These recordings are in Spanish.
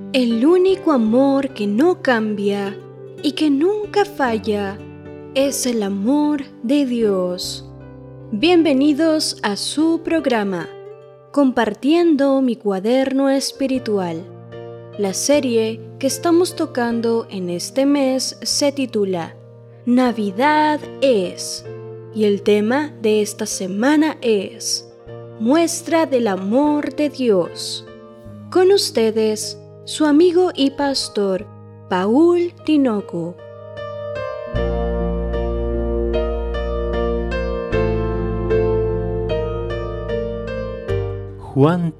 El único amor que no cambia y que nunca falla es el amor de Dios. Bienvenidos a su programa, Compartiendo mi cuaderno espiritual. La serie que estamos tocando en este mes se titula Navidad es, y el tema de esta semana es Muestra del amor de Dios. Con ustedes, su amigo y pastor, Paul Tinoco. Juan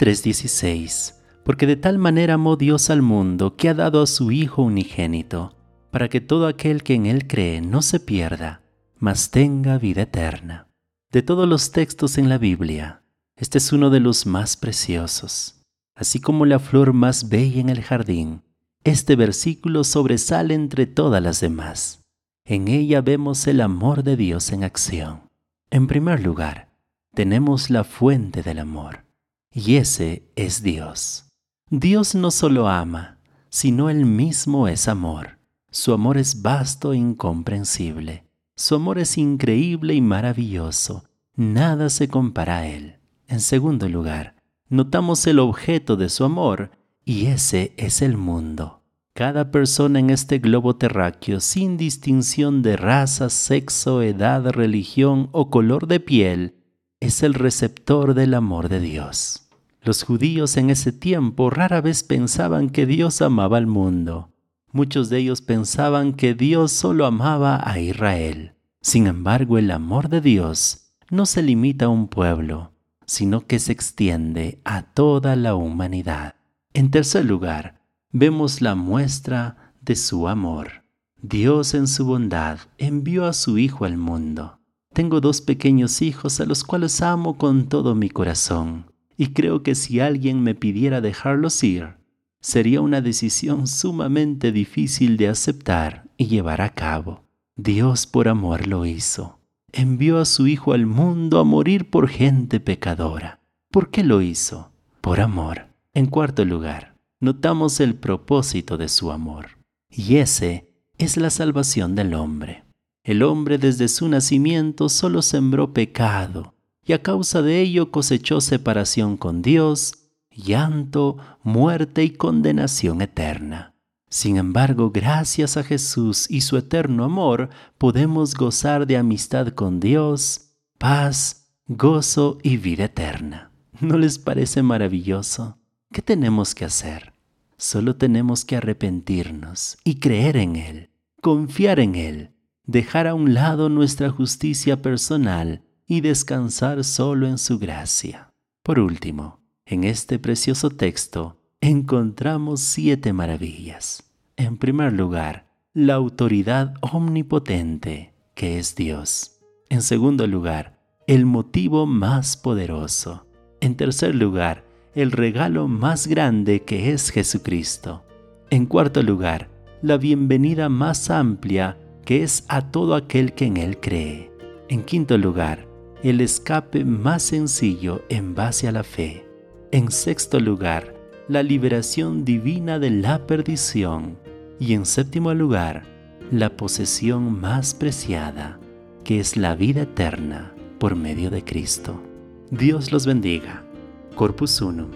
3:16. Porque de tal manera amó Dios al mundo que ha dado a su Hijo unigénito, para que todo aquel que en Él cree no se pierda, mas tenga vida eterna. De todos los textos en la Biblia, este es uno de los más preciosos. Así como la flor más bella en el jardín, este versículo sobresale entre todas las demás. En ella vemos el amor de Dios en acción. En primer lugar, tenemos la fuente del amor, y ese es Dios. Dios no solo ama, sino Él mismo es amor. Su amor es vasto e incomprensible. Su amor es increíble y maravilloso. Nada se compara a Él. En segundo lugar, notamos el objeto de su amor, y ese es el mundo. Cada persona en este globo terráqueo, sin distinción de raza, sexo, edad, religión o color de piel, es el receptor del amor de Dios. Los judíos en ese tiempo rara vez pensaban que Dios amaba al mundo. Muchos de ellos pensaban que Dios solo amaba a Israel. Sin embargo, el amor de Dios no se limita a un pueblo, sino que se extiende a toda la humanidad. En tercer lugar, vemos la muestra de su amor. Dios en su bondad envió a su Hijo al mundo. Tengo 2 pequeños hijos a los cuales amo con todo mi corazón, y creo que si alguien me pidiera dejarlos ir, sería una decisión sumamente difícil de aceptar y llevar a cabo. Dios por amor lo hizo. Envió a su Hijo al mundo a morir por gente pecadora. ¿Por qué lo hizo? Por amor. En cuarto lugar, notamos el propósito de su amor, y ese es la salvación del hombre. El hombre desde su nacimiento solo sembró pecado, y a causa de ello cosechó separación con Dios, llanto, muerte y condenación eterna. Sin embargo, gracias a Jesús y su eterno amor, podemos gozar de amistad con Dios, paz, gozo y vida eterna. ¿No les parece maravilloso? ¿Qué tenemos que hacer? Solo tenemos que arrepentirnos y creer en Él, confiar en Él, dejar a un lado nuestra justicia personal y descansar solo en su gracia. Por último, en este precioso texto, encontramos 7 maravillas. En primer lugar, la autoridad omnipotente, que es Dios. En segundo lugar, el motivo más poderoso. En tercer lugar, el regalo más grande, que es Jesucristo. En cuarto lugar, la bienvenida más amplia, que es a todo aquel que en Él cree. En quinto lugar, el escape más sencillo en base a la fe. En sexto lugar, la liberación divina de la perdición. Y en séptimo lugar, la posesión más preciada, que es la vida eterna por medio de Cristo. Dios los bendiga. Corpus Unum.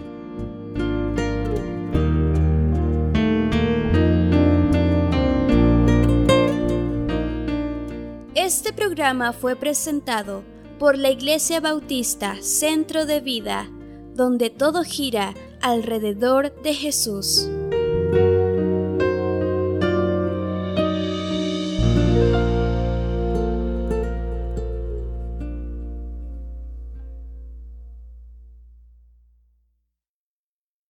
Este programa fue presentado por la Iglesia Bautista Centro de Vida, donde todo gira alrededor de Jesús.